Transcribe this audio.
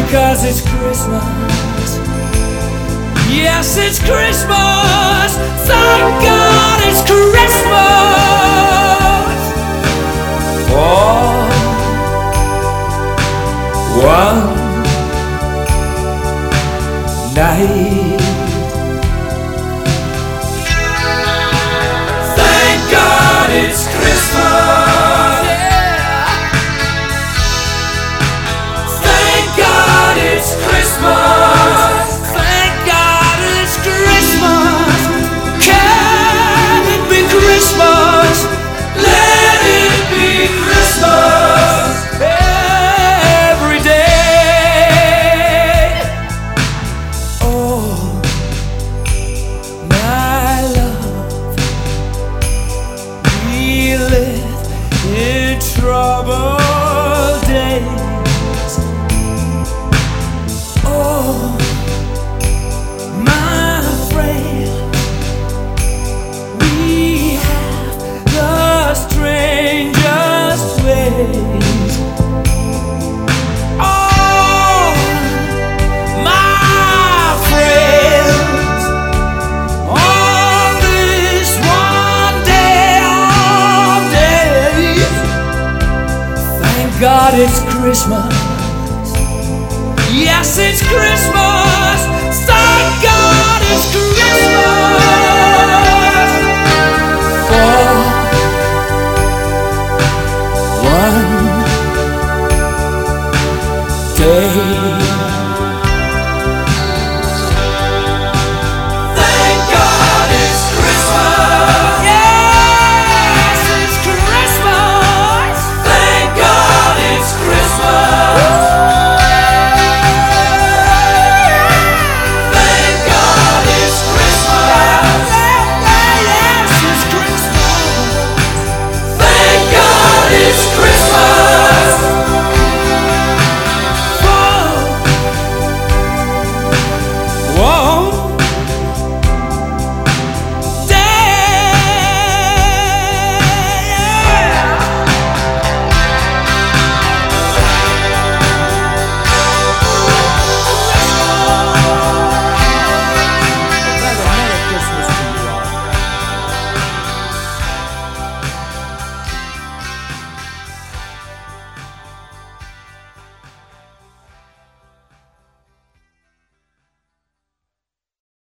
'cause it's Christmas. Yes, it's Christmas. Thank God it's Christmas. For one night. Thank God it's Christmas. Yeah. Thank God it's Christmas. Thank God it's Christmas. Can it be Christmas? Let it be Christmas every day. Oh, my love, we live in troubled days. Oh, my friend, we have the strangest ways. Oh, my friends, on this one day of days, thank God it's Christmas. Yes, it's Christmas. Thank God it's Christmas. For one day.